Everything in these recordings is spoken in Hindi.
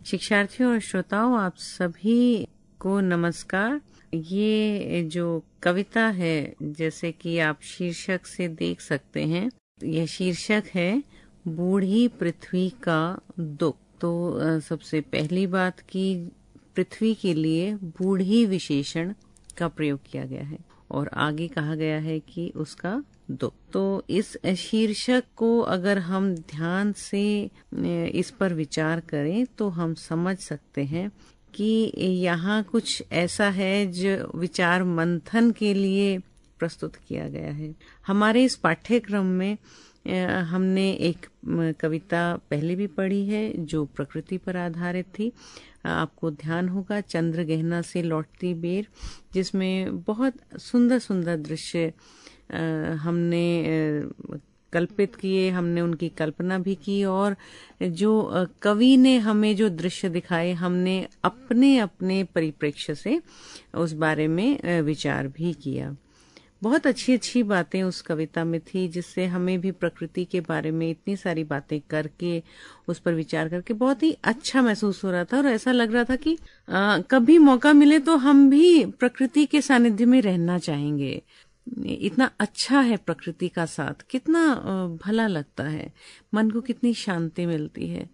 शिक्षार्थियों और श्रोताओं, आप सभी को नमस्कार। ये जो कविता है, जैसे कि आप शीर्षक से देख सकते हैं, यह शीर्षक है बूढ़ी पृथ्वी का दुख। तो सबसे पहली बात कि पृथ्वी के लिए बूढ़ी विशेषण का प्रयोग किया गया है और आगे कहा गया है कि उसका दुख। तो इस शीर्षक को अगर हम ध्यान से इस पर विचार करें तो हम समझ सकते हैं कि यहाँ कुछ ऐसा है जो विचार मंथन के लिए प्रस्तुत किया गया है। हमारे इस पाठ्यक्रम में हमने एक कविता पहले भी पढ़ी है जो प्रकृति पर आधारित थी। आपको ध्यान होगा, चंद्र गहना से लौटती बेर, जिसमें बहुत सुंदर सुंदर दृश्य हमने कल्पित किए, हमने उनकी कल्पना भी की और जो कवि ने हमें जो दृश्य दिखाए, हमने अपने अपने परिप्रेक्ष्य से उस बारे में विचार भी किया। बहुत अच्छी अच्छी बातें उस कविता में थी, जिससे हमें भी प्रकृति के बारे में इतनी सारी बातें करके, उस पर विचार करके बहुत ही अच्छा महसूस हो रहा था और ऐसा लग रहा था कि कभी मौका मिले तो हम भी प्रकृति के सानिध्य में रहना चाहेंगे। इतना अच्छा है प्रकृति का साथ, कितना भला लगता है, मन को कितनी शांति मिलती है।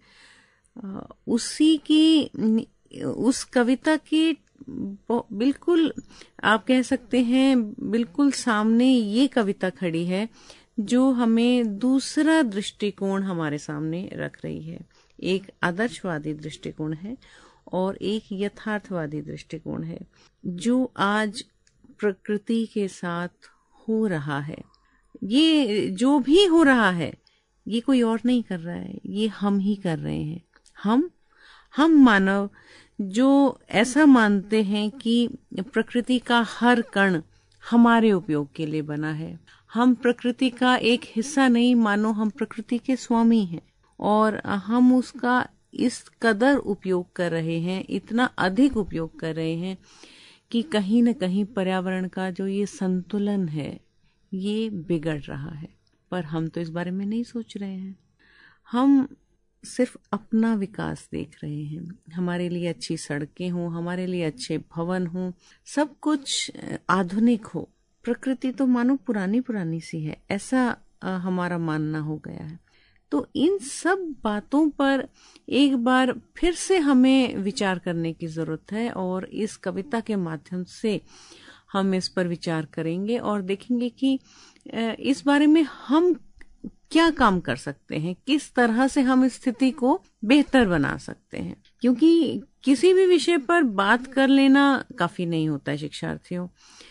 उसी की उस कविता की बिल्कुल आप कह सकते हैं बिल्कुल सामने ये कविता खड़ी है जो हमें दूसरा दृष्टिकोण हमारे सामने रख रही है। एक आदर्शवादी दृष्टिकोण है और एक यथार्थवादी दृष्टिकोण है जो आज प्रकृति के साथ हो रहा है। ये जो भी हो रहा है ये कोई और नहीं कर रहा है, ये हम ही कर रहे हैं। हम मानव जो ऐसा मानते हैं कि प्रकृति का हर कण हमारे उपयोग के लिए बना है। हम प्रकृति का एक हिस्सा नहीं, मानो हम प्रकृति के स्वामी हैं और हम उसका इस कदर उपयोग कर रहे हैं, इतना अधिक उपयोग कर रहे हैं कि कहीं न कहीं पर्यावरण का जो ये संतुलन है ये बिगड़ रहा है। पर हम तो इस बारे में नहीं सोच रहे हैं। हम सिर्फ अपना विकास देख रहे हैं। हमारे लिए अच्छी सड़कें हों, हमारे लिए अच्छे भवन हों, सब कुछ आधुनिक हो। प्रकृति तो मानो पुरानी पुरानी सी है, ऐसा हमारा मानना हो गया है। तो इन सब बातों पर एक बार फिर से हमें विचार करने की जरूरत है और इस कविता के माध्यम से हम इस पर विचार करेंगे और देखेंगे कि इस बारे में हम क्या काम कर सकते हैं, किस तरह से हम इस स्थिति को बेहतर बना सकते हैं। क्योंकि किसी भी विषय पर बात कर लेना काफी नहीं होता है शिक्षार्थियों।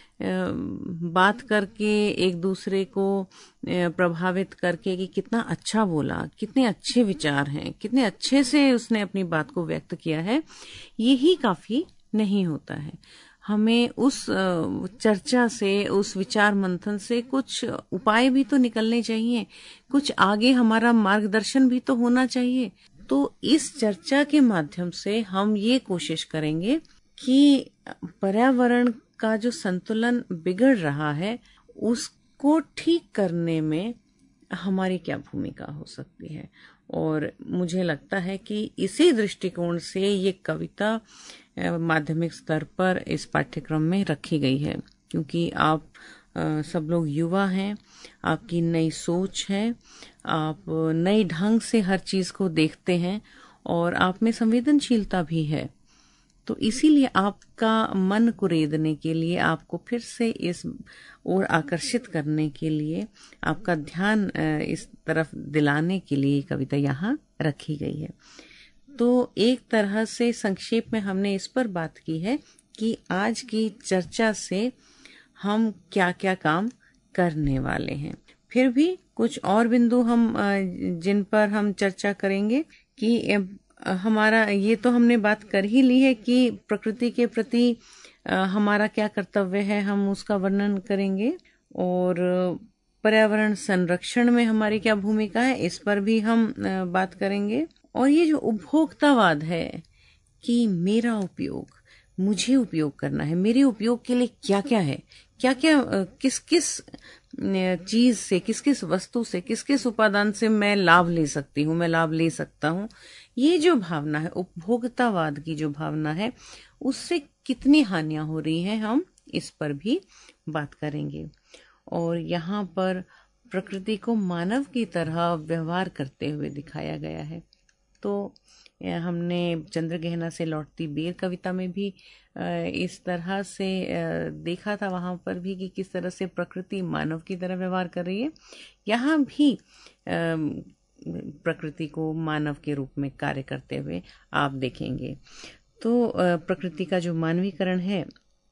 बात करके एक दूसरे को प्रभावित करके कि कितना अच्छा बोला, कितने अच्छे विचार हैं, कितने अच्छे से उसने अपनी बात को व्यक्त किया है, यही काफी नहीं होता है। हमें उस चर्चा से, उस विचार मंथन से कुछ उपाय भी तो निकलने चाहिए, कुछ आगे हमारा मार्गदर्शन भी तो होना चाहिए। तो इस चर्चा के माध्यम से हम ये कोशिश करेंगे कि पर्यावरण का जो संतुलन बिगड़ रहा है उसको ठीक करने में हमारी क्या भूमिका हो सकती है। और मुझे लगता है कि इसी दृष्टिकोण से ये कविता माध्यमिक स्तर पर इस पाठ्यक्रम में रखी गई है। क्योंकि आप सब लोग युवा हैं, आपकी नई सोच है, आप नई ढंग से हर चीज को देखते हैं और आप में संवेदनशीलता भी है। तो इसीलिए आपका मन कुरेदने के लिए, आपको फिर से इस ओर आकर्षित करने के लिए, आपका ध्यान इस तरफ दिलाने के लिए कविता यहाँ रखी गई है। तो एक तरह से संक्षेप में हमने इस पर बात की है कि आज की चर्चा से हम क्या क्या काम करने वाले हैं। फिर भी कुछ और बिंदु हम जिन पर हम चर्चा करेंगे कि हमारा ये तो हमने बात कर ही ली है कि प्रकृति के प्रति हमारा क्या कर्तव्य है, हम उसका वर्णन करेंगे और पर्यावरण संरक्षण में हमारी क्या भूमिका है, इस पर भी हम बात करेंगे। और ये जो उपभोक्तावाद है कि मेरा उपयोग, मुझे उपयोग करना है, मेरे उपयोग के लिए क्या क्या है, क्या क्या किस किस चीज से, किस किस वस्तु से, किस किस उपादान से मैं लाभ ले सकती हूँ, मैं लाभ ले सकता हूँ। ये जो भावना है, उपभोक्तावाद की जो भावना है, उससे कितनी हानियां हो रही हैं, हम इस पर भी बात करेंगे। और यहाँ पर प्रकृति को मानव की तरह व्यवहार करते हुए दिखाया गया है। तो हमने चंद्रगहना से लौटती बेर कविता में भी इस तरह से देखा था, वहां पर भी कि किस तरह से प्रकृति मानव की तरह व्यवहार कर रही है। यहाँ भी प्रकृति को मानव के रूप में कार्य करते हुए आप देखेंगे। तो प्रकृति का जो मानवीकरण है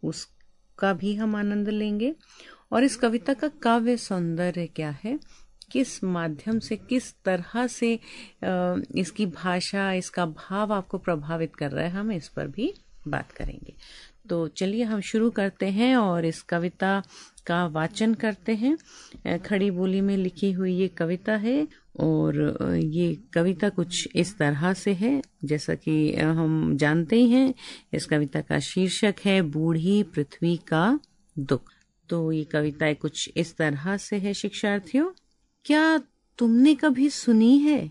उसका भी हम आनंद लेंगे। और इस कविता का काव्य सौंदर्य क्या है, किस माध्यम से, किस तरह से इसकी भाषा, इसका भाव आपको प्रभावित कर रहा है, हम इस पर भी बात करेंगे। तो चलिए हम शुरू करते हैं और इस कविता का वाचन करते हैं। खड़ी बोली में लिखी हुई ये कविता है और ये कविता कुछ इस तरह से है, जैसा कि हम जानते ही हैं। इस कविता का शीर्षक है बूढ़ी पृथ्वी का दुख। तो ये कविता कुछ इस तरह से है। शिक्षार्थियों, क्या तुमने कभी सुनी है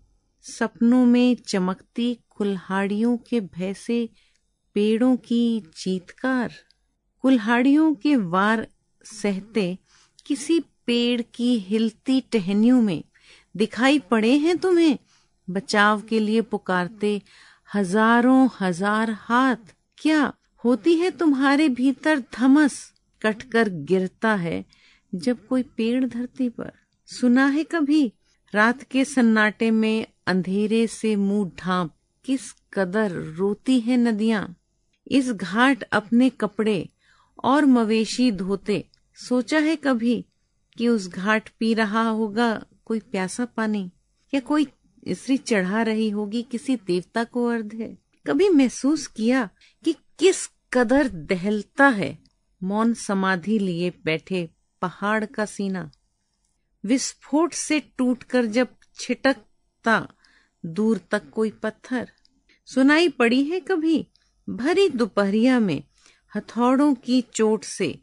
सपनों में चमकती कुल्हाड़ियों के भय से पेड़ों की चीत्कार? कुल्हाड़ियों के वार सहते किसी पेड़ की हिलती टहनियों में दिखाई पड़े हैं तुम्हें बचाव के लिए पुकारते हजारों हजार हाथ? क्या होती है तुम्हारे भीतर धमस, कटकर गिरता है जब कोई पेड़ धरती पर? सुना है कभी रात के सन्नाटे में अंधेरे से मुंह ढांप किस कदर रोती है नदियां? इस घाट अपने कपड़े और मवेशी धोते सोचा है कभी कि उस घाट पी रहा होगा कोई प्यासा पानी, या कोई स्त्री चढ़ा रही होगी किसी देवता को अर्घ्य? कभी महसूस किया कि किस कदर दहलता है मौन समाधि लिए बैठे पहाड़ का सीना? विस्फोट से टूटकर जब छिटकता दूर तक कोई पत्थर? सुनाई पड़ी है कभी भरी दोपहरिया में हथौड़ों की चोट से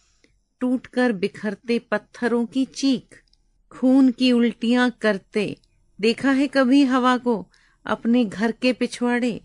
टूटकर बिखरते पत्थरों की चीख? खून की उल्टियां करते देखा है कभी हवा को अपने घर के पिछवाड़े?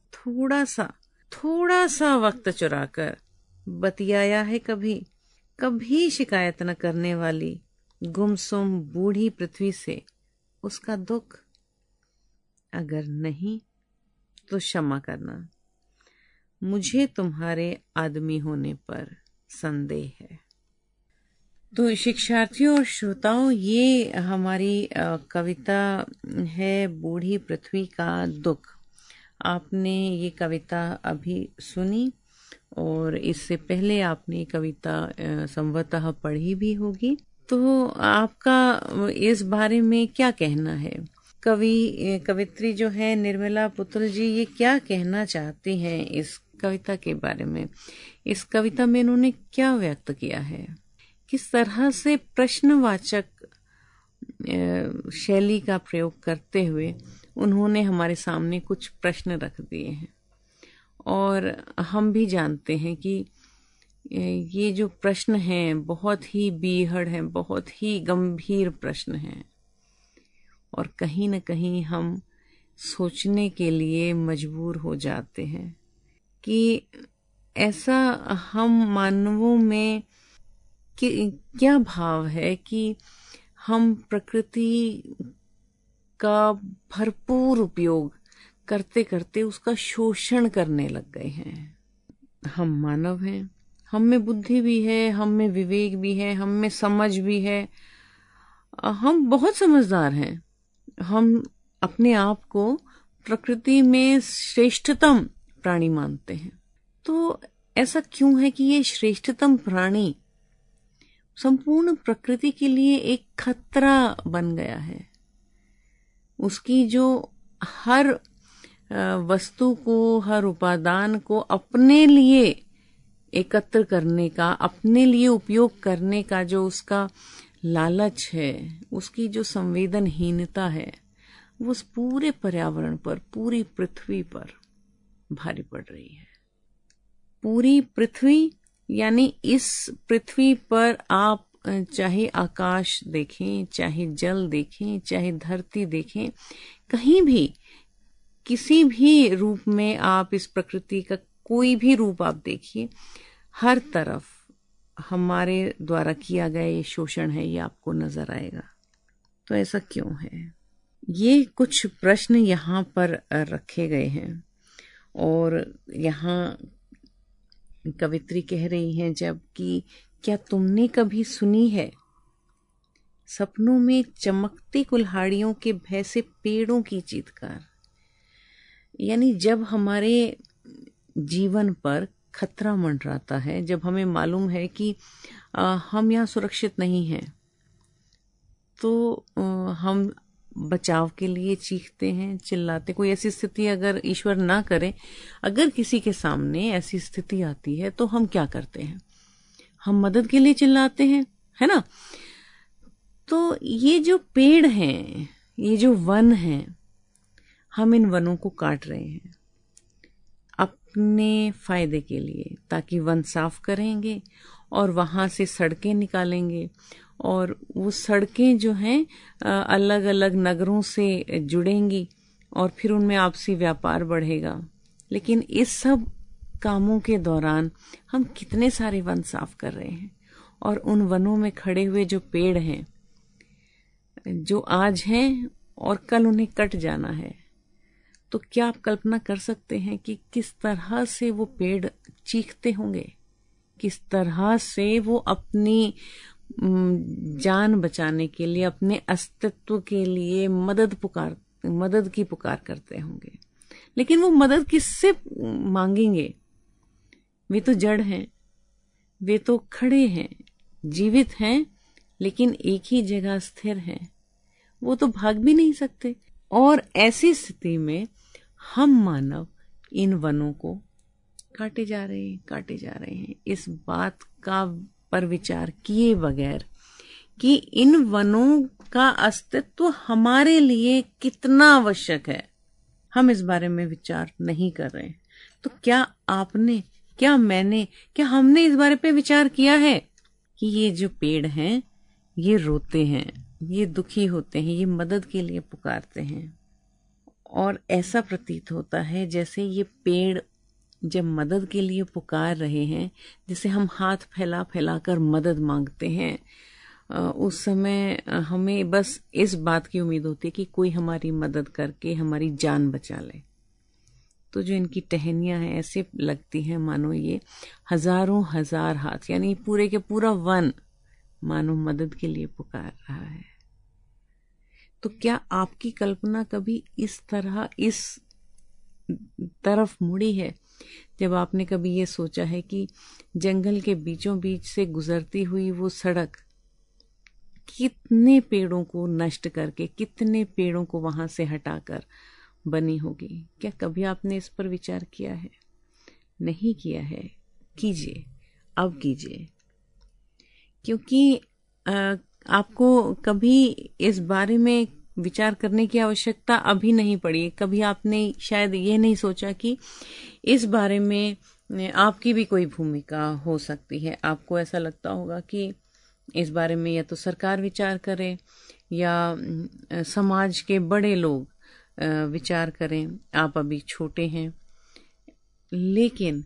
थोड़ा सा वक्त चुराकर बतियाया है कभी? कभी शिकायत न करने वाली गुमसुम बूढ़ी पृथ्वी से उसका दुख? अगर नहीं तो क्षमा करना, मुझे तुम्हारे आदमी होने पर संदेह है। तो शिक्षार्थियों और श्रोताओं, ये हमारी कविता है बूढ़ी पृथ्वी का दुख। आपने ये कविता अभी सुनी और इससे पहले आपने ये कविता संभवतः पढ़ी भी होगी। तो आपका इस बारे में क्या कहना है? कवित्री जो है निर्मला पुतुल जी, ये क्या कहना चाहती हैं इस कविता के बारे में? इस कविता में इन्होंने क्या व्यक्त किया है? किस तरह से प्रश्नवाचक शैली का प्रयोग करते हुए उन्होंने हमारे सामने कुछ प्रश्न रख दिए हैं। और हम भी जानते हैं कि ये जो प्रश्न हैं बहुत ही बीहड़ हैं, बहुत ही गंभीर प्रश्न हैं और कहीं न कहीं हम सोचने के लिए मजबूर हो जाते हैं कि ऐसा हम मानवों में क्या भाव है कि हम प्रकृति का भरपूर उपयोग करते करते उसका शोषण करने लग गए हैं। हम मानव हैं, हम में बुद्धि भी है, हम में विवेक भी है, हम में समझ भी है, हम बहुत समझदार हैं। हम अपने आप को प्रकृति में श्रेष्ठतम प्राणी मानते हैं। तो ऐसा क्यों है कि ये श्रेष्ठतम प्राणी संपूर्ण प्रकृति के लिए एक खतरा बन गया है? उसकी जो हर वस्तु को, हर उपादान को अपने लिए एकत्र करने का, अपने लिए उपयोग करने का जो उसका लालच है, उसकी जो संवेदनहीनता है, वो उस पूरे पर्यावरण पर, पूरी पृथ्वी पर भारी पड़ रही है। पूरी पृथ्वी यानी इस पृथ्वी पर आप चाहे आकाश देखें, चाहे जल देखें, चाहे धरती देखें, कहीं भी किसी भी रूप में आप इस प्रकृति का कोई भी रूप आप देखिए, हर तरफ हमारे द्वारा किया गया ये शोषण है, ये आपको नजर आएगा। तो ऐसा क्यों है? ये कुछ प्रश्न यहाँ पर रखे गए हैं और यहाँ कवित्री कह रही हैं जबकि क्या तुमने कभी सुनी है सपनों में चमकती कुल्हाड़ियों के भय से पेड़ों की चीत्कार। यानी जब हमारे जीवन पर खतरा मंडराता है, जब हमें मालूम है कि हम यहाँ सुरक्षित नहीं हैं, तो हम बचाव के लिए चीखते हैं, चिल्लाते। कोई ऐसी स्थिति अगर ईश्वर ना करे, अगर किसी के सामने ऐसी स्थिति आती है तो हम क्या करते हैं? हम मदद के लिए चिल्लाते हैं, है ना? तो ये जो पेड़ हैं, ये जो वन हैं, हम इन वनों को काट रहे हैं अपने फायदे के लिए, ताकि वन साफ करेंगे और वहां से सड़कें निकालेंगे और वो सड़कें जो हैं अलग अलग नगरों से जुड़ेंगी और फिर उनमें आपसी व्यापार बढ़ेगा। लेकिन इस सब कामों के दौरान हम कितने सारे वन साफ कर रहे हैं और उन वनों में खड़े हुए जो पेड़ हैं, जो आज हैं और कल उन्हें कट जाना है, तो क्या आप कल्पना कर सकते हैं कि किस तरह से वो पेड़ चीखते होंगे, किस तरह से वो अपनी जान बचाने के लिए, अपने अस्तित्व के लिए मदद की पुकार करते होंगे। लेकिन वो मदद किससे मांगेंगे? वे तो जड़ हैं, वे तो खड़े हैं, जीवित हैं, लेकिन एक ही जगह स्थिर हैं, वो तो भाग भी नहीं सकते। और ऐसी स्थिति में हम मानव इन वनों को काटे जा रहे हैं इस बात का पर विचार किए बगैर कि इन वनों का अस्तित्व हमारे लिए कितना आवश्यक है, हम इस बारे में विचार नहीं कर रहे हैं। तो क्या आपने, क्या मैंने, क्या हमने इस बारे पे विचार किया है कि ये जो पेड़ हैं ये रोते हैं, ये दुखी होते हैं, ये मदद के लिए पुकारते हैं, और ऐसा प्रतीत होता है जैसे ये पेड़ जब मदद के लिए पुकार रहे हैं, जिसे हम हाथ फैला फैला कर मदद मांगते हैं, उस समय हमें बस इस बात की उम्मीद होती है कि कोई हमारी मदद करके हमारी जान बचा ले। तो जो इनकी टहनियां हैं ऐसे लगती हैं मानो ये हजारों हजार हाथ, यानी पूरे के पूरा वन मानो मदद के लिए पुकार रहा है। तो क्या आपकी कल्पना कभी इस तरफ मुड़ी है, जब आपने कभी ये सोचा है कि जंगल के बीचों बीच से गुजरती हुई वो सड़क कितने पेड़ों को नष्ट करके, कितने पेड़ों को वहां से हटाकर बनी होगी? क्या कभी आपने इस पर विचार किया है? नहीं किया है? कीजिए, अब कीजिए, क्योंकि आपको कभी इस बारे में विचार करने की आवश्यकता अभी नहीं पड़ी। कभी आपने शायद ये नहीं सोचा कि इस बारे में आपकी भी कोई भूमिका हो सकती है। आपको ऐसा लगता होगा कि इस बारे में या तो सरकार विचार करे या समाज के बड़े लोग विचार करें। आप अभी छोटे हैं, लेकिन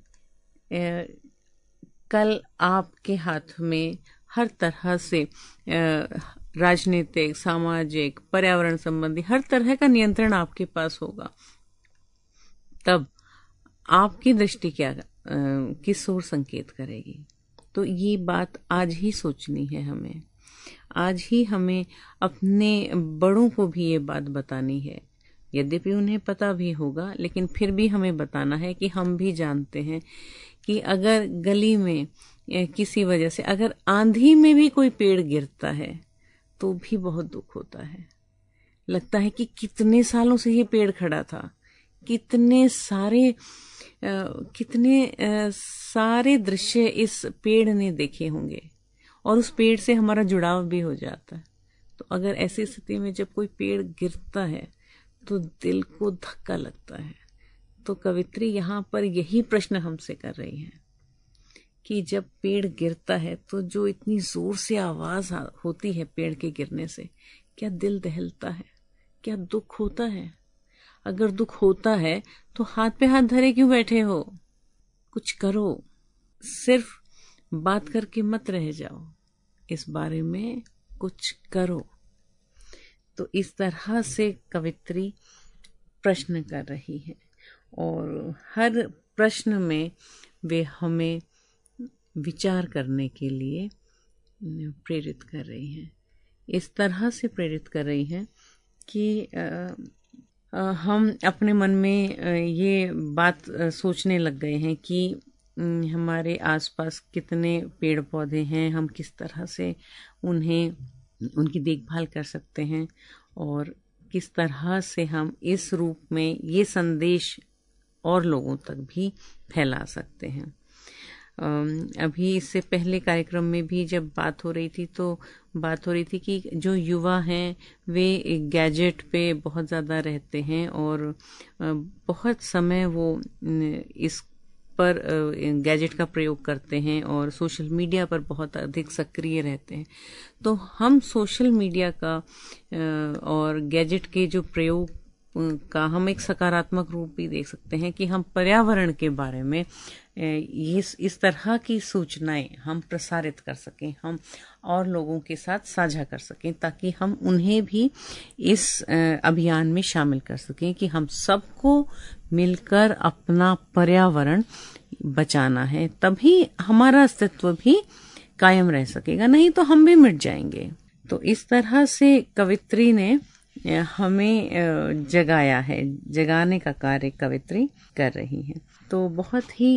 कल आपके हाथ में हर तरह से राजनीतिक, सामाजिक, पर्यावरण संबंधी हर तरह का नियंत्रण आपके पास होगा। तब आपकी दृष्टि क्या किस ओर संकेत करेगी? तो ये बात आज ही सोचनी है हमें। आज ही हमें अपने बड़ों को भी ये बात बतानी है। यद्यपि उन्हें पता भी होगा, लेकिन फिर भी हमें बताना है कि हम भी जानते हैं कि अगर गली में किसी वजह से, अगर आंधी में भी कोई पेड़ गिरता है तो भी बहुत दुख होता है। लगता है कि कितने सालों से ये पेड़ खड़ा था, कितने सारे दृश्य इस पेड़ ने देखे होंगे और उस पेड़ से हमारा जुड़ाव भी हो जाता है। तो अगर ऐसी स्थिति में जब कोई पेड़ गिरता है तो दिल को धक्का लगता है। तो कवित्री यहाँ पर यही प्रश्न हमसे कर रही है कि जब पेड़ गिरता है तो जो इतनी जोर से आवाज होती है पेड़ के गिरने से, क्या दिल दहलता है, क्या दुख होता है? अगर दुख होता है तो हाथ पे हाथ धरे क्यों बैठे हो? कुछ करो, सिर्फ बात करके मत रह जाओ, इस बारे में कुछ करो। तो इस तरह से कवित्री प्रश्न कर रही है और हर प्रश्न में वे हमें विचार करने के लिए प्रेरित कर रही हैं। इस तरह से प्रेरित कर रही हैं कि हम अपने मन में ये बात सोचने लग गए हैं कि हमारे आसपास कितने पेड़ पौधे हैं, हम किस तरह से उनकी देखभाल कर सकते हैं और किस तरह से हम इस रूप में ये संदेश और लोगों तक भी फैला सकते हैं। अभी इससे पहले कार्यक्रम में भी जब बात हो रही थी तो बात हो रही थी कि जो युवा हैं वे गैजेट पे बहुत ज़्यादा रहते हैं और बहुत समय वो इस पर गैजेट का प्रयोग करते हैं और सोशल मीडिया पर बहुत अधिक सक्रिय रहते हैं। तो हम सोशल मीडिया का और गैजेट के जो प्रयोग का हम एक सकारात्मक रूप भी देख सकते हैं कि हम पर्यावरण के बारे में इस तरह की सूचनाएं हम प्रसारित कर सकें, हम और लोगों के साथ साझा कर सकें, ताकि हम उन्हें भी इस अभियान में शामिल कर सकें कि हम सबको मिलकर अपना पर्यावरण बचाना है, तभी हमारा अस्तित्व भी कायम रह सकेगा, नहीं तो हम भी मिट जाएंगे। तो इस तरह से कवित्री ने हमें जगाया है, जगाने का कार्य कवित्री कर रही है। तो बहुत ही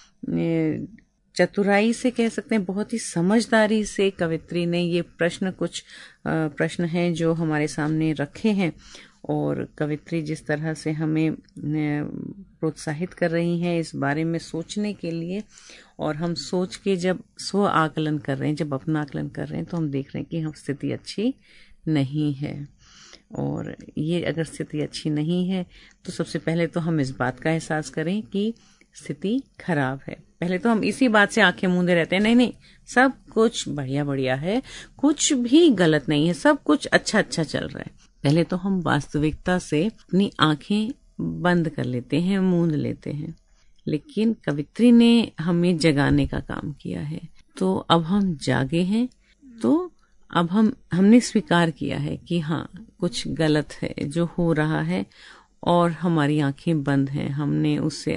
चतुराई से कह सकते हैं, बहुत ही समझदारी से कवित्री ने ये कुछ प्रश्न हैं जो हमारे सामने रखे हैं और कवित्री जिस तरह से हमें प्रोत्साहित कर रही हैं इस बारे में सोचने के लिए, और हम सोच के जब स्व आकलन कर रहे हैं, जब अपना आकलन कर रहे हैं, तो हम देख रहे हैं कि हम स्थिति अच्छी नहीं है। और ये अगर स्थिति अच्छी नहीं है तो सबसे पहले तो हम इस बात का एहसास करें कि स्थिति खराब है। पहले तो हम इसी बात से आंखें मूंदे रहते हैं, नहीं नहीं सब कुछ बढ़िया बढ़िया है, कुछ भी गलत नहीं है, सब कुछ अच्छा अच्छा चल रहा है। पहले तो हम वास्तविकता से अपनी आंखें बंद कर लेते हैं, मूंद लेते हैं। लेकिन कवित्री ने हमें जगाने का काम किया है। तो अब हम जागे हैं, तो अब हमने स्वीकार किया है कि हाँ कुछ गलत है जो हो रहा है और हमारी आंखें बंद हैं। हमने उससे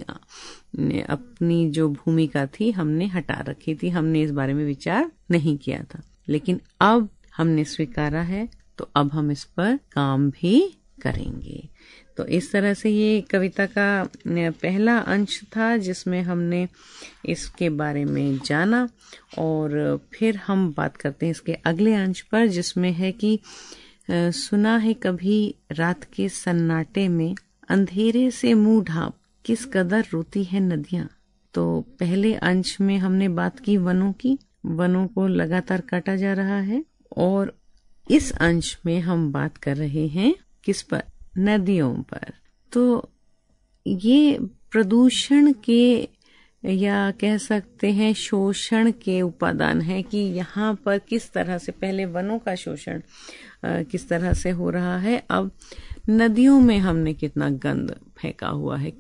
अपनी जो भूमिका थी हमने हटा रखी थी, हमने इस बारे में विचार नहीं किया था। लेकिन अब हमने स्वीकारा है तो अब हम इस पर काम भी करेंगे। तो इस तरह से ये कविता का पहला अंश था जिसमें हमने इसके बारे में जाना, और फिर हम बात करते हैं इसके अगले अंश पर जिसमें है कि सुना है कभी रात के सन्नाटे में अंधेरे से मुंह ढांप किस कदर रोती है नदियां। तो पहले अंश में हमने बात की वनों की, वनों को लगातार काटा जा रहा है, और इस अंश में हम बात कर रहे हैं किस पर, नदियों पर। तो ये प्रदूषण के या कह सकते हैं शोषण के उपादान है कि यहाँ पर किस तरह से पहले वनों का शोषण किस तरह से हो रहा है, अब नदियों में हमने कितना गंद फेंका हुआ है,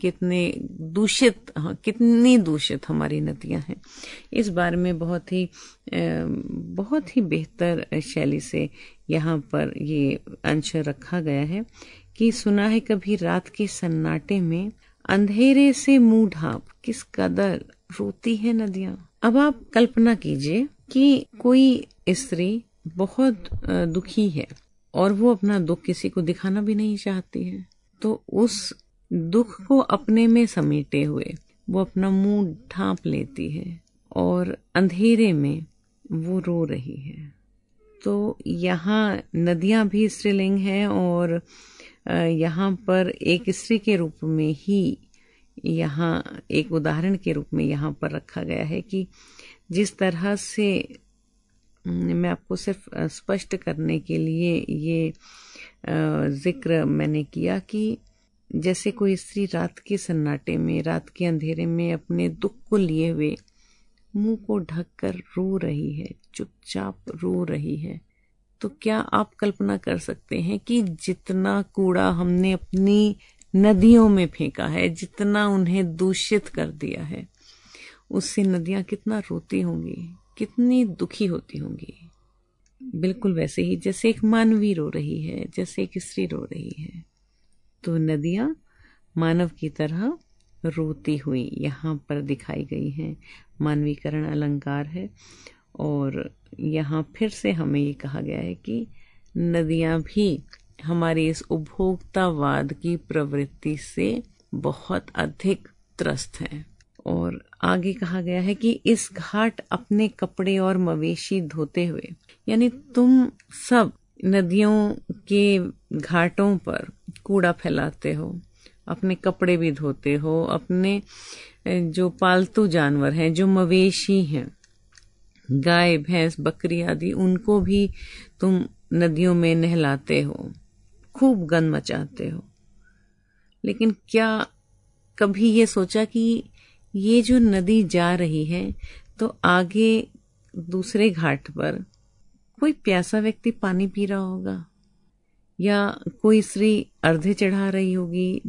कितनी दूषित हमारी नदियां हैं। इस बारे में बहुत ही बेहतर शैली से यहाँ पर ये अंश रखा गया है कि सुना है कभी रात के सन्नाटे में अंधेरे से मुंह ढांप किस कदर रोती है नदियां। अब आप कल्पना कीजिए कि कोई स्त्री बहुत दुखी है और वो अपना दुख किसी को दिखाना भी नहीं चाहती है, तो उस दुख को अपने में समेटे हुए वो अपना मुंह ढांप लेती है और अंधेरे में वो रो रही है। तो यहाँ नदियां भी स्त्रीलिंग है और यहाँ पर एक स्त्री के रूप में ही, यहाँ एक उदाहरण के रूप में यहाँ पर रखा गया है कि जिस तरह से, मैं आपको सिर्फ स्पष्ट करने के लिए ये जिक्र मैंने किया कि जैसे कोई स्त्री रात के सन्नाटे में, रात के अंधेरे में अपने दुख को लिए हुए मुंह को ढककर रो रही है, चुपचाप रो रही है, तो क्या आप कल्पना कर सकते हैं कि जितना कूड़ा हमने अपनी नदियों में फेंका है, जितना उन्हें दूषित कर दिया है, उससे नदियां कितना रोती होंगी, कितनी दुखी होती होंगी। बिल्कुल वैसे ही जैसे एक मानवी रो रही है, जैसे एक स्त्री रो रही है, तो नदियां मानव की तरह रोती हुई यहाँ पर दिखाई गई हैं। मानवीकरण अलंकार है और यहाँ फिर से हमें ये कहा गया है कि नदियां भी हमारी इस उपभोक्तावाद की प्रवृत्ति से बहुत अधिक त्रस्त हैं। और आगे कहा गया है कि इस घाट अपने कपड़े और मवेशी धोते हुए, यानी तुम सब नदियों के घाटों पर कूड़ा फैलाते हो, अपने कपड़े भी धोते हो, अपने जो पालतू जानवर हैं, जो मवेशी हैं, गाय भैंस बकरी आदि, उनको भी तुम नदियों में नहलाते हो, खूब गंद मचाते हो। लेकिन क्या कभी ये सोचा कि ये जो नदी जा रही है तो आगे दूसरे घाट पर कोई प्यासा व्यक्ति पानी पी रहा होगा, या कोई स्त्री अर्घ्य चढ़ा रही होगी,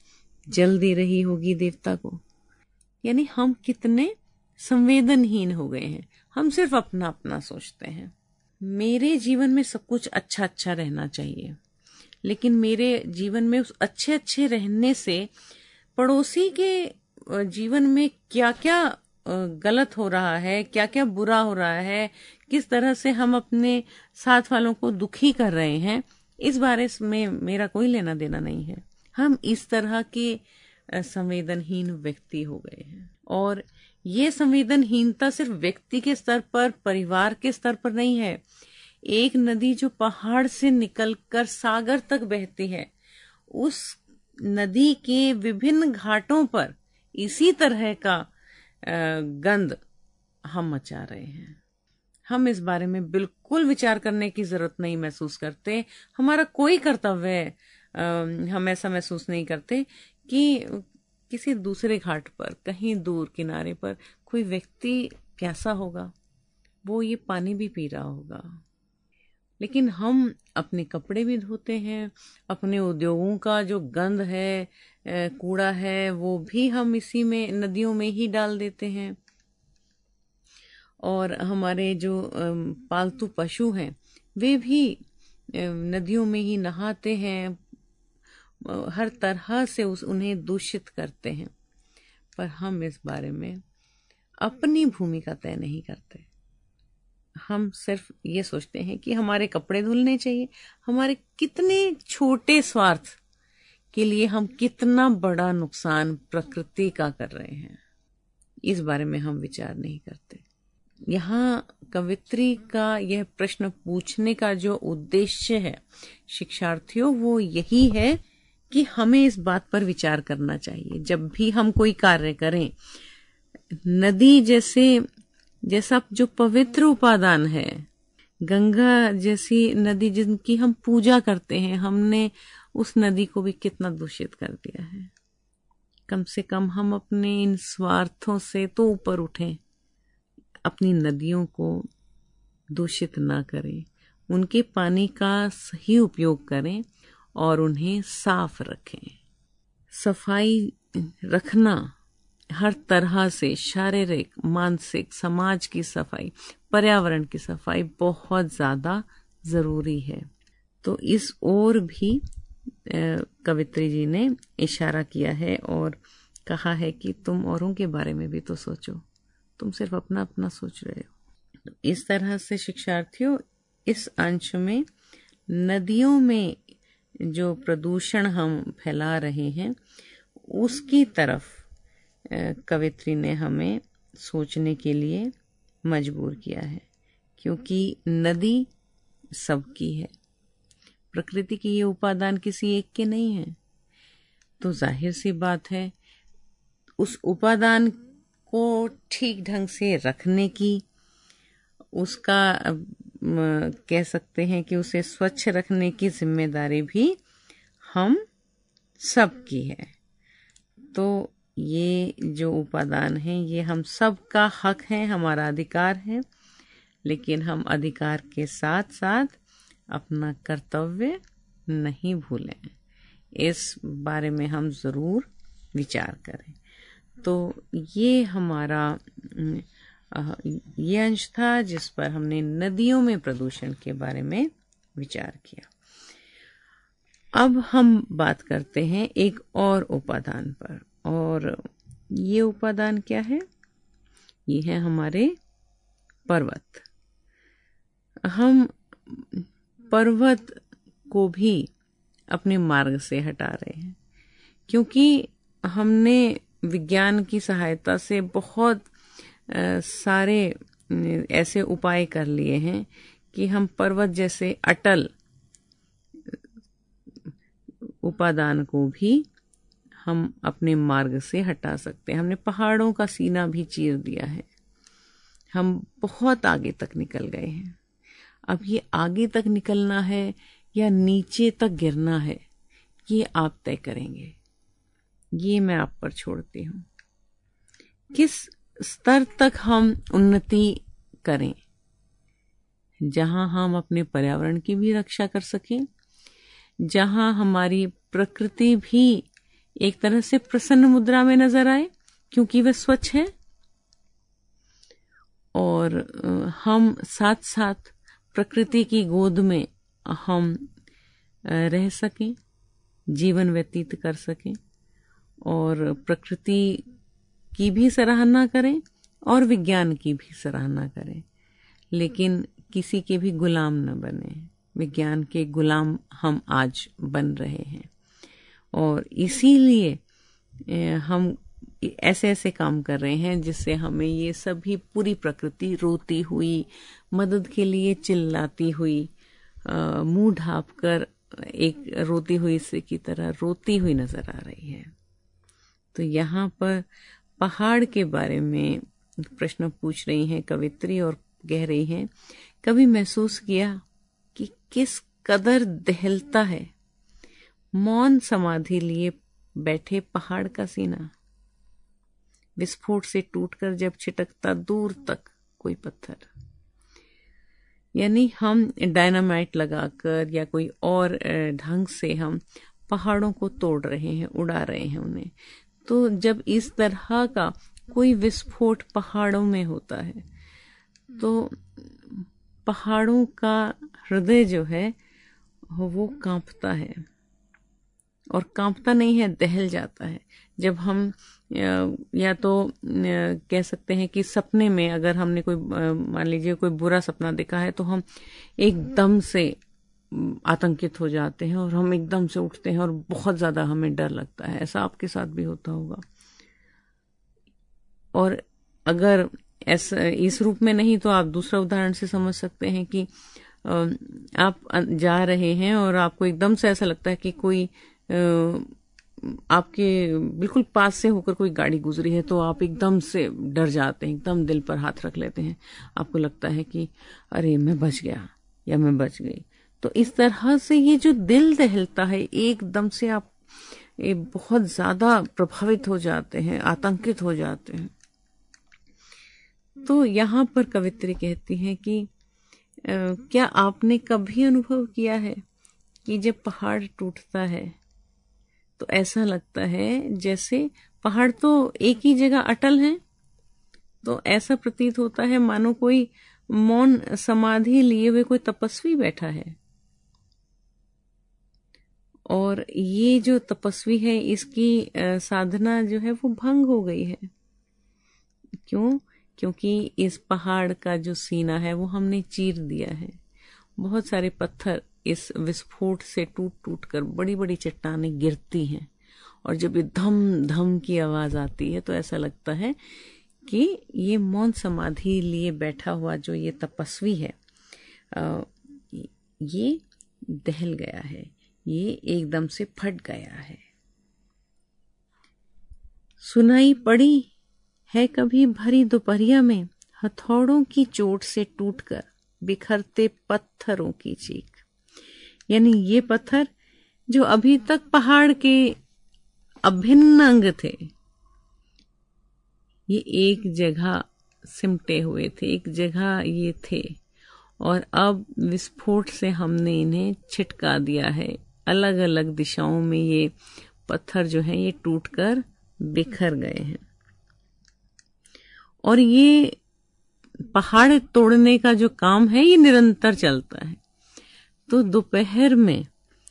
जल दे रही होगी देवता को। यानी हम कितने संवेदनहीन हो गए हैं, हम सिर्फ अपना अपना सोचते हैं। मेरे जीवन में सब कुछ अच्छा अच्छा रहना चाहिए, लेकिन मेरे जीवन में उस अच्छे अच्छे रहने से पड़ोसी के जीवन में क्या क्या गलत हो रहा है, क्या क्या बुरा हो रहा है, किस तरह से हम अपने साथ वालों को दुखी कर रहे हैं, इस बारे में मेरा कोई लेना देना नहीं है। हम इस तरह के संवेदनहीन व्यक्ति हो गए हैं। और ये संवेदनहीनता सिर्फ व्यक्ति के स्तर पर, परिवार के स्तर पर नहीं है। एक नदी जो पहाड़ से निकलकर सागर तक बहती है, उस नदी के विभिन्न घाटों पर इसी तरह का गंध हम मचा रहे हैं। हम इस बारे में बिल्कुल विचार करने की जरूरत नहीं महसूस करते। हमारा कोई कर्तव्य हम ऐसा महसूस नहीं करते कि किसी दूसरे घाट पर, कहीं दूर किनारे पर कोई व्यक्ति प्यासा होगा, वो ये पानी भी पी रहा होगा। लेकिन हम अपने कपड़े भी धोते हैं, अपने उद्योगों का जो गंद है, कूड़ा है, वो भी हम इसी में, नदियों में ही डाल देते हैं। और हमारे जो पालतू पशु हैं, वे भी नदियों में ही नहाते हैं, हर तरह से उन्हें दूषित करते हैं। पर हम इस बारे में अपनी भूमिका तय नहीं करते। हम सिर्फ ये सोचते हैं कि हमारे कपड़े धुलने चाहिए। हमारे कितने छोटे स्वार्थ के लिए हम कितना बड़ा नुकसान प्रकृति का कर रहे हैं, इस बारे में हम विचार नहीं करते। यहाँ कवित्री का यह प्रश्न पूछने का जो उद्देश्य है शिक्षार्थियों, वो यही है कि हमें इस बात पर विचार करना चाहिए जब भी हम कोई कार्य करें। नदी जैसा जो पवित्र उपादान है, गंगा जैसी नदी जिनकी हम पूजा करते हैं, हमने उस नदी को भी कितना दूषित कर दिया है। कम से कम हम अपने इन स्वार्थों से तो ऊपर उठें, अपनी नदियों को दूषित ना करें, उनके पानी का सही उपयोग करें और उन्हें साफ रखें। सफाई रखना हर तरह से, शारीरिक, मानसिक, समाज की सफाई, पर्यावरण की सफाई बहुत ज्यादा जरूरी है। तो इस ओर भी कवित्री जी ने इशारा किया है और कहा है कि तुम औरों के बारे में भी तो सोचो, तुम सिर्फ अपना अपना सोच रहे हो। तो इस तरह से शिक्षार्थियों, इस अंश में नदियों में जो प्रदूषण हम फैला रहे हैं उसकी तरफ कवित्री ने हमें सोचने के लिए मजबूर किया है, क्योंकि नदी सबकी है। प्रकृति की ये उपादान किसी एक के नहीं है। तो जाहिर सी बात है, उस उपादान को ठीक ढंग से रखने की, उसका कह सकते हैं कि उसे स्वच्छ रखने की जिम्मेदारी भी हम सबकी है। तो ये जो उपादान है ये हम सबका हक है, हमारा अधिकार है, लेकिन हम अधिकार के साथ साथ अपना कर्तव्य नहीं भूलें। इस बारे में हम जरूर विचार करें। तो ये हमारा ये अंश था जिस पर हमने नदियों में प्रदूषण के बारे में विचार किया। अब हम बात करते हैं एक और उपादान पर, और ये उपादान क्या है? ये है हमारे पर्वत। हम पर्वत को भी अपने मार्ग से हटा रहे हैं, क्योंकि हमने विज्ञान की सहायता से बहुत सारे ऐसे उपाय कर लिए हैं कि हम पर्वत जैसे अटल उपादान को भी हम अपने मार्ग से हटा सकते हैं। हमने पहाड़ों का सीना भी चीर दिया है। हम बहुत आगे तक निकल गए हैं। अब ये आगे तक निकलना है या नीचे तक गिरना है, ये आप तय करेंगे। ये मैं आप पर छोड़ती हूँ। किस स्तर तक हम उन्नति करें, जहां हम अपने पर्यावरण की भी रक्षा कर सकें, जहां हमारी प्रकृति भी एक तरह से प्रसन्न मुद्रा में नजर आए क्योंकि वह स्वच्छ है, और हम साथ साथ प्रकृति की गोद में हम रह सकें, जीवन व्यतीत कर सकें, और प्रकृति की भी सराहना करें और विज्ञान की भी सराहना करें, लेकिन किसी के भी गुलाम न बने। विज्ञान के गुलाम हम आज बन रहे हैं, और इसीलिए हम ऐसे ऐसे काम कर रहे हैं जिससे हमें ये सभी पूरी प्रकृति रोती हुई, मदद के लिए चिल्लाती हुई, मुंह ढाँप कर एक रोती हुई से की तरह रोती हुई नजर आ रही है। तो यहाँ पर पहाड़ के बारे में प्रश्न पूछ रही हैं कवित्री, और कह रही हैं, कभी महसूस किया कि किस कदर दहलता है मौन समाधि लिए बैठे पहाड़ का सीना, विस्फोट से टूटकर जब छिटकता दूर तक कोई पत्थर। यानी हम डायनामाइट लगाकर या कोई और ढंग से हम पहाड़ों को तोड़ रहे हैं, उड़ा रहे हैं उन्हें। तो जब इस तरह का कोई विस्फोट पहाड़ों में होता है तो पहाड़ों का हृदय जो है वो कांपता है, और कांपता नहीं है, दहल जाता है। जब हम या तो कह सकते हैं कि सपने में अगर हमने कोई मान लीजिए कोई बुरा सपना देखा है तो हम एकदम से आतंकित हो जाते हैं और हम एकदम से उठते हैं और बहुत ज्यादा हमें डर लगता है। ऐसा आपके साथ भी होता होगा। और अगर ऐसा इस रूप में नहीं तो आप दूसरा उदाहरण से समझ सकते हैं कि आप जा रहे हैं और आपको एकदम से ऐसा लगता है कि कोई आपके बिल्कुल पास से होकर कोई गाड़ी गुजरी है, तो आप एकदम से डर जाते हैं, एकदम दिल पर हाथ रख लेते हैं। आपको लगता है कि अरे मैं बच गया या मैं बच गई। तो इस तरह से ये जो दिल दहलता है, एकदम से आप बहुत ज्यादा प्रभावित हो जाते हैं, आतंकित हो जाते हैं। तो यहाँ पर कवित्री कहती हैं कि क्या आपने कभी अनुभव किया है कि जब पहाड़ टूटता है तो ऐसा लगता है जैसे पहाड़ तो एक ही जगह अटल हैं, तो ऐसा प्रतीत होता है मानो कोई मौन समाधि लिए हुए कोई तपस्वी बैठा है, और ये जो तपस्वी है इसकी साधना जो है वो भंग हो गई है। क्यों? क्योंकि इस पहाड़ का जो सीना है वो हमने चीर दिया है। बहुत सारे पत्थर इस विस्फोट से टूट टूट कर बड़ी बड़ी चट्टानें गिरती हैं, और जब ये धम धम की आवाज आती है तो ऐसा लगता है कि ये मौन समाधि लिए बैठा हुआ जो ये तपस्वी है ये दहल गया है, ये एकदम से फट गया है। सुनाई पड़ी है कभी भरी दोपहरिया में हथौड़ों की चोट से टूटकर बिखरते पत्थरों की चीख। यानी ये पत्थर जो अभी तक पहाड़ के अभिन्न अंग थे, ये एक जगह सिमटे हुए थे, एक जगह ये थे, और अब विस्फोट से हमने इन्हें छिटका दिया है। अलग अलग दिशाओं में ये पत्थर जो हैं ये टूटकर बिखर गए हैं। और ये पहाड़ तोड़ने का जो काम है ये निरंतर चलता है। तो दोपहर में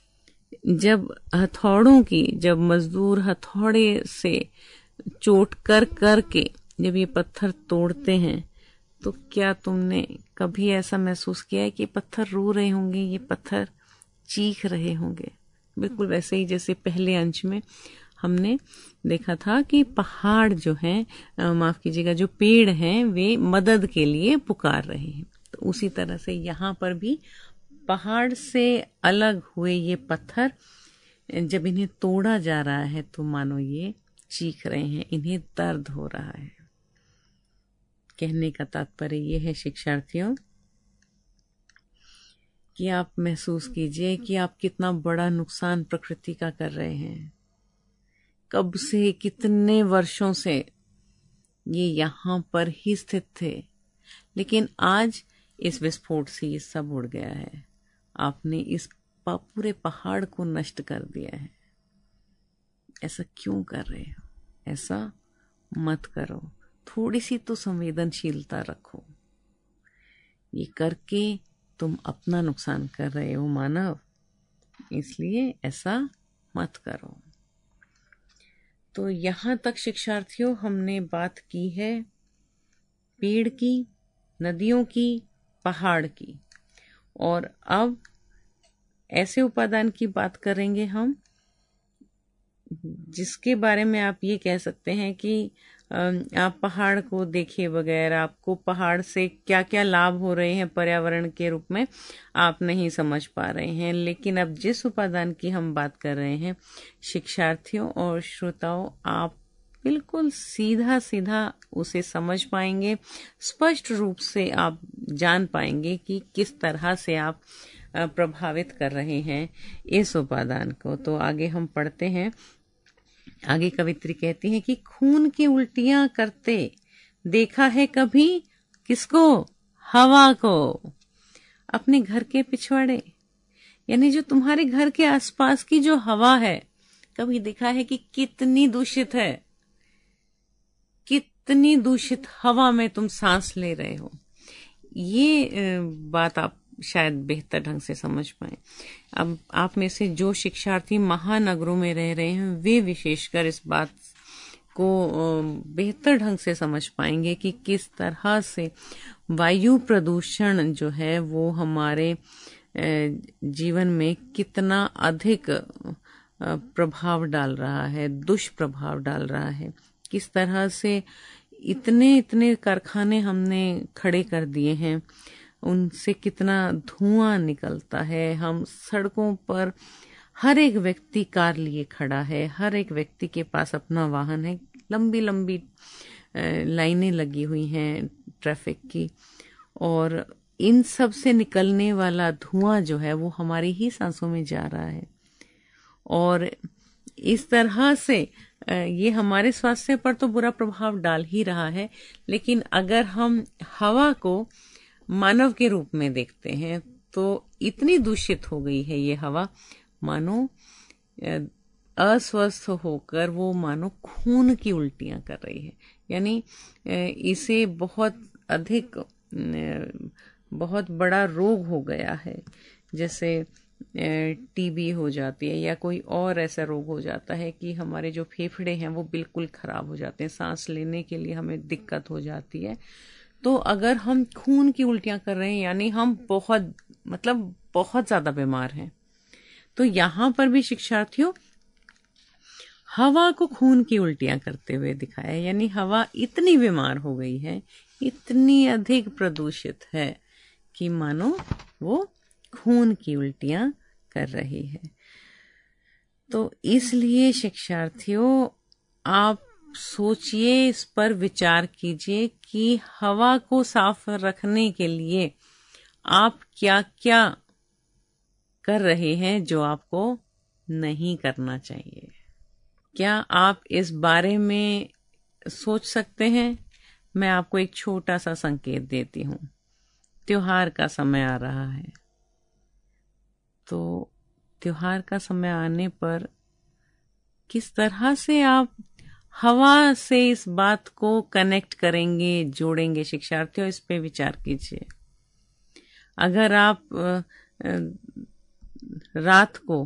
जब मजदूर हथौड़े से चोट कर के जब ये पत्थर तोड़ते हैं, तो क्या तुमने कभी ऐसा महसूस किया है कि पत्थर रो रहे होंगे, ये पत्थर चीख रहे होंगे? बिल्कुल वैसे ही जैसे पहले अंश में हमने देखा था कि पहाड़ जो हैं, माफ कीजिएगा, जो पेड़ हैं वे मदद के लिए पुकार रहे हैं। तो उसी तरह से यहाँ पर भी पहाड़ से अलग हुए ये पत्थर जब इन्हें तोड़ा जा रहा है तो मानो ये चीख रहे हैं, इन्हें दर्द हो रहा है। कहने का तात्पर्य ये है शिक्षार्थियों कि आप महसूस कीजिए कि आप कितना बड़ा नुकसान प्रकृति का कर रहे हैं। कब से, कितने वर्षों से ये यहाँ पर ही स्थित थे, लेकिन आज इस विस्फोट से ये सब उड़ गया है। आपने इस पूरे पहाड़ को नष्ट कर दिया है। ऐसा क्यों कर रहे हो? ऐसा मत करो। थोड़ी सी तो संवेदनशीलता रखो। ये करके तुम अपना नुकसान कर रहे हो मानव, इसलिए ऐसा मत करो। तो यहाँ तक शिक्षार्थियों हमने बात की है पेड़ की, नदियों की, पहाड़ की, और अब ऐसे उपादान की बात करेंगे हम जिसके बारे में आप ये कह सकते हैं कि आप पहाड़ को देखे बगैर आपको पहाड़ से क्या क्या लाभ हो रहे हैं पर्यावरण के रूप में आप नहीं समझ पा रहे हैं। लेकिन अब जिस उपादान की हम बात कर रहे हैं शिक्षार्थियों और श्रोताओं, आप बिल्कुल सीधा सीधा उसे समझ पाएंगे, स्पष्ट रूप से आप जान पाएंगे कि किस तरह से आप प्रभावित कर रहे हैं इस उपादान को। तो आगे हम पढ़ते हैं। आगे कवित्री कहती है कि खून की उल्टियां करते देखा है कभी किसको? हवा को। अपने घर के पिछवाड़े, यानी जो तुम्हारे घर के आसपास की जो हवा है, कभी देखा है कि कितनी दूषित है? कितनी दूषित हवा में तुम सांस ले रहे हो? ये बात आप शायद बेहतर ढंग से समझ पाए। अब आप में से जो शिक्षार्थी महानगरों में रह रहे हैं वे विशेषकर इस बात को बेहतर ढंग से समझ पाएंगे कि किस तरह से वायु प्रदूषण जो है वो हमारे जीवन में कितना अधिक प्रभाव डाल रहा है, दुष्प्रभाव डाल रहा है। किस तरह से इतने कारखाने हमने खड़े कर दिए हैं, उनसे कितना धुआं निकलता है। हम सड़कों पर हर एक व्यक्ति कार लिए खड़ा है, हर एक व्यक्ति के पास अपना वाहन है, लंबी लंबी लाइनें लगी हुई हैं ट्रैफिक की, और इन सब से निकलने वाला धुआं जो है वो हमारी ही सांसों में जा रहा है, और इस तरह से ये हमारे स्वास्थ्य पर तो बुरा प्रभाव डाल ही रहा है। लेकिन अगर हम हवा को मानव के रूप में देखते हैं तो इतनी दूषित हो गई है ये हवा, मानो अस्वस्थ होकर वो मानो खून की उल्टियां कर रही है। यानी इसे बहुत अधिक, बहुत बड़ा रोग हो गया है, जैसे टीबी हो जाती है या कोई और ऐसा रोग हो जाता है कि हमारे जो फेफड़े हैं वो बिल्कुल खराब हो जाते हैं, सांस लेने के लिए हमें दिक्कत हो जाती है। तो अगर हम खून की उल्टियां कर रहे हैं यानी हम बहुत ज्यादा बीमार हैं। तो यहां पर भी शिक्षार्थियों हवा को खून की उल्टियां करते हुए दिखाया, यानी हवा इतनी बीमार हो गई है, इतनी अधिक प्रदूषित है कि मानो वो खून की उल्टियां कर रही है। तो इसलिए शिक्षार्थियों आप सोचिए, इस पर विचार कीजिए कि हवा को साफ रखने के लिए आप क्या क्या कर रहे हैं जो आपको नहीं करना चाहिए। क्या आप इस बारे में सोच सकते हैं, मैं आपको एक छोटा सा संकेत देती हूँ। त्योहार का समय आ रहा है, तो त्योहार का समय आने पर किस तरह से आप हवा से इस बात को कनेक्ट करेंगे, जोड़ेंगे शिक्षार्थियों, इस पे विचार कीजिए। अगर आप रात को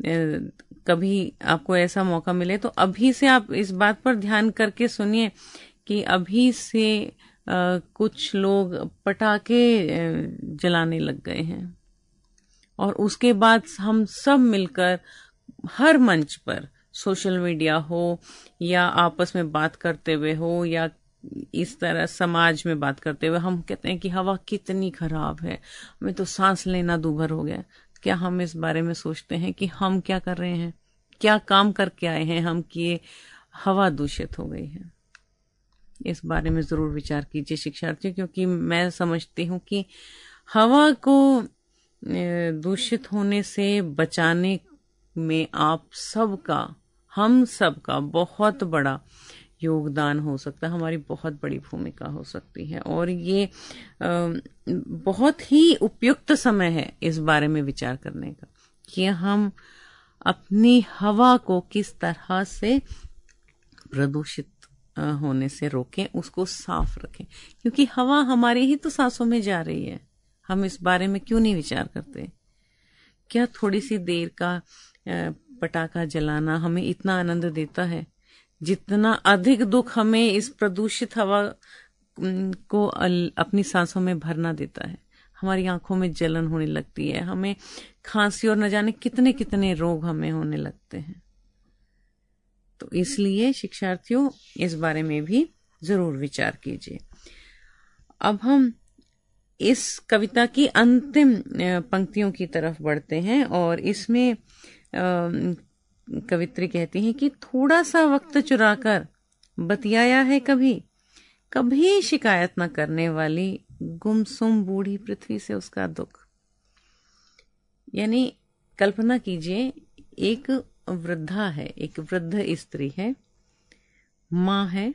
कभी आपको ऐसा मौका मिले तो अभी से आप इस बात पर ध्यान करके सुनिए कि अभी से कुछ लोग पटाखे जलाने लग गए हैं, और उसके बाद हम सब मिलकर हर मंच पर, सोशल मीडिया हो या आपस में बात करते हुए हो या इस तरह समाज में बात करते हुए, हम कहते हैं कि हवा कितनी खराब है, हमें तो सांस लेना दूभर हो गया। क्या हम इस बारे में सोचते हैं कि हम क्या कर रहे हैं, क्या काम करके आए हैं हम कि ये हवा दूषित हो गई है? इस बारे में जरूर विचार कीजिए शिक्षार्थियों, क्योंकि मैं समझती हूँ कि हवा को दूषित होने से बचाने में आप सबका, हम सबका बहुत बड़ा योगदान हो सकता है, हमारी बहुत बड़ी भूमिका हो सकती है। और ये बहुत ही उपयुक्त समय है इस बारे में विचार करने का कि हम अपनी हवा को किस तरह से प्रदूषित होने से रोकें, उसको साफ रखें, क्योंकि हवा हमारी ही तो सांसों में जा रही है। हम इस बारे में क्यों नहीं विचार करते? क्या थोड़ी सी देर का पटाखा जलाना हमें इतना आनंद देता है जितना अधिक दुख हमें इस प्रदूषित हवा को अपनी सांसों में भरना देता है? हमारी आंखों में जलन होने लगती है, हमें खांसी और न जाने कितने कितने रोग हमें होने लगते हैं। तो इसलिए शिक्षार्थियों, इस बारे में भी जरूर विचार कीजिए। अब हम इस कविता की अंतिम पंक्तियों की तरफ बढ़ते हैं, और इसमें कवित्री कहती हैं कि थोड़ा सा वक्त चुराकर बतियाया है कभी, कभी शिकायत न करने वाली गुमसुम बूढ़ी पृथ्वी से उसका दुख। यानी कल्पना कीजिए, एक वृद्धा है, एक वृद्ध स्त्री है, माँ है,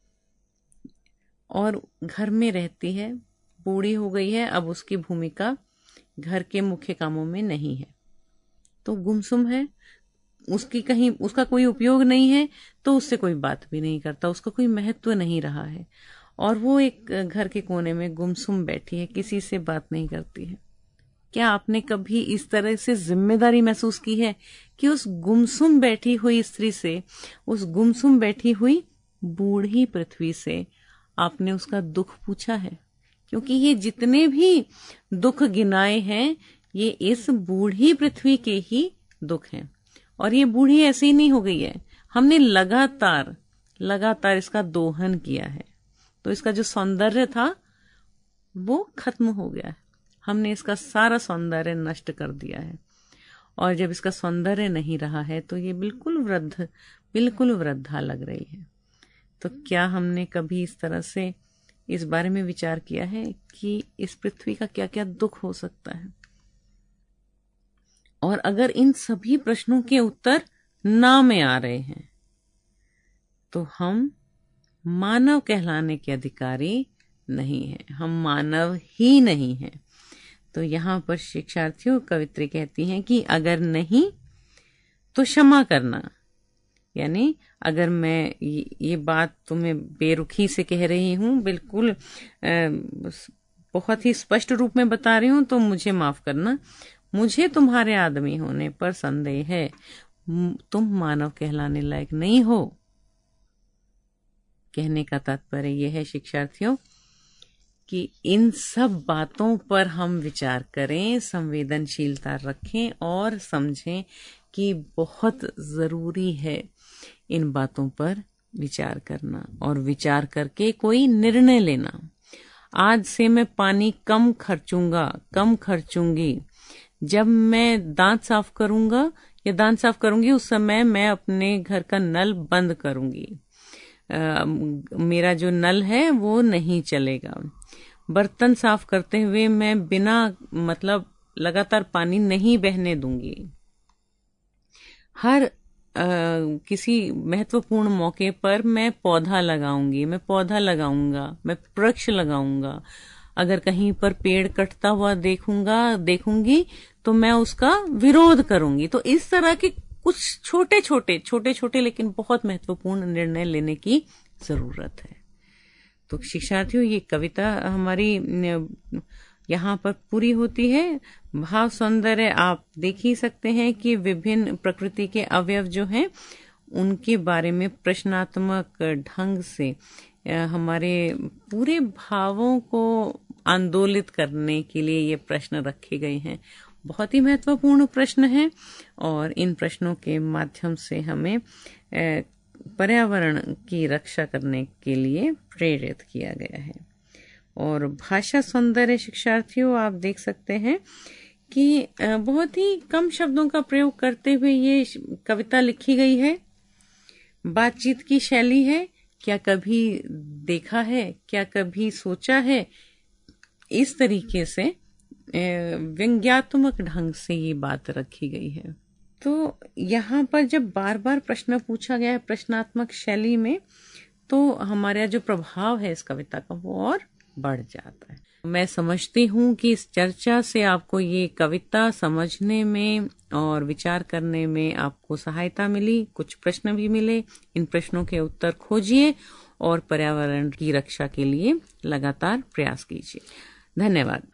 और घर में रहती है, बूढ़ी हो गई है, अब उसकी भूमिका घर के मुख्य कामों में नहीं है, तो गुमसुम है, उसकी कहीं उसका कोई उपयोग नहीं है, तो उससे कोई बात भी नहीं करता, उसका कोई महत्व नहीं रहा है, और वो एक घर के कोने में गुमसुम बैठी है, किसी से बात नहीं करती है। क्या आपने कभी इस तरह से जिम्मेदारी महसूस की है कि उस गुमसुम बैठी हुई स्त्री से, उस गुमसुम बैठी हुई बूढ़ी पृथ्वी से आपने उसका दुख पूछा है? क्योंकि ये जितने भी दुख गिनाए हैं, ये इस बूढ़ी पृथ्वी के ही दुख हैं। और ये बूढ़ी ऐसे ही नहीं हो गई है, हमने लगातार इसका दोहन किया है, तो इसका जो सौंदर्य था वो खत्म हो गया है, हमने इसका सारा सौंदर्य नष्ट कर दिया है। और जब इसका सौंदर्य नहीं रहा है तो ये बिल्कुल वृद्धा लग रही है। तो क्या हमने कभी इस तरह से इस बारे में विचार किया है कि इस पृथ्वी का क्या क्या दुख हो सकता है? और अगर इन सभी प्रश्नों के उत्तर ना में आ रहे हैं तो हम मानव कहलाने के अधिकारी नहीं हैं, हम मानव ही नहीं हैं। तो यहाँ पर शिक्षार्थियों, कवित्री कहती हैं कि अगर नहीं तो क्षमा करना। यानी अगर मैं ये बात तुम्हें बेरुखी से कह रही हूँ, बिल्कुल बहुत ही स्पष्ट रूप में बता रही हूँ, तो मुझे माफ करना, मुझे तुम्हारे आदमी होने पर संदेह है, तुम मानव कहलाने लायक नहीं हो। कहने का तात्पर्य यह है शिक्षार्थियों कि इन सब बातों पर हम विचार करें, संवेदनशीलता रखें और समझें कि बहुत जरूरी है इन बातों पर विचार करना और विचार करके कोई निर्णय लेना। आज से मैं पानी कम खर्चूंगी। जब मैं दांत साफ करूंगा या दांत साफ करूंगी, उस समय मैं अपने घर का नल बंद करूंगी, मेरा जो नल है वो नहीं चलेगा। बर्तन साफ करते हुए मैं बिना मतलब लगातार पानी नहीं बहने दूंगी। हर किसी महत्वपूर्ण मौके पर मैं पौधा लगाऊंगी, मैं पौधा लगाऊंगा, मैं वृक्ष लगाऊंगा। अगर कहीं पर पेड़ कटता हुआ देखूंगी तो मैं उसका विरोध करूंगी। तो इस तरह के कुछ छोटे छोटे लेकिन बहुत महत्वपूर्ण निर्णय लेने की जरूरत है। तो शिक्षार्थियों, ये कविता हमारी यहाँ पर पूरी होती है। भाव सौंदर्य आप देख ही सकते हैं कि विभिन्न प्रकृति के अवयव जो हैं उनके बारे में प्रश्नात्मक ढंग से हमारे पूरे भावों को आंदोलित करने के लिए ये प्रश्न रखे गए हैं। बहुत ही महत्वपूर्ण प्रश्न हैं और इन प्रश्नों के माध्यम से हमें पर्यावरण की रक्षा करने के लिए प्रेरित किया गया है। और भाषा सौंदर्य शिक्षार्थियों, आप देख सकते हैं कि बहुत ही कम शब्दों का प्रयोग करते हुए ये कविता लिखी गई है। बातचीत की शैली है। क्या कभी देखा है, क्या कभी सोचा है, इस तरीके से व्यंग्यात्मक ढंग से ये बात रखी गई है। तो यहाँ पर जब बार बार प्रश्न पूछा गया है प्रश्नात्मक शैली में, तो हमारा जो प्रभाव है इस कविता का वो और बढ़ जाता है। मैं समझती हूँ कि इस चर्चा से आपको ये कविता समझने में और विचार करने में आपको सहायता मिली, कुछ प्रश्न भी मिले। इन प्रश्नों के उत्तर खोजिए और पर्यावरण की रक्षा के लिए लगातार प्रयास कीजिए। धन्यवाद।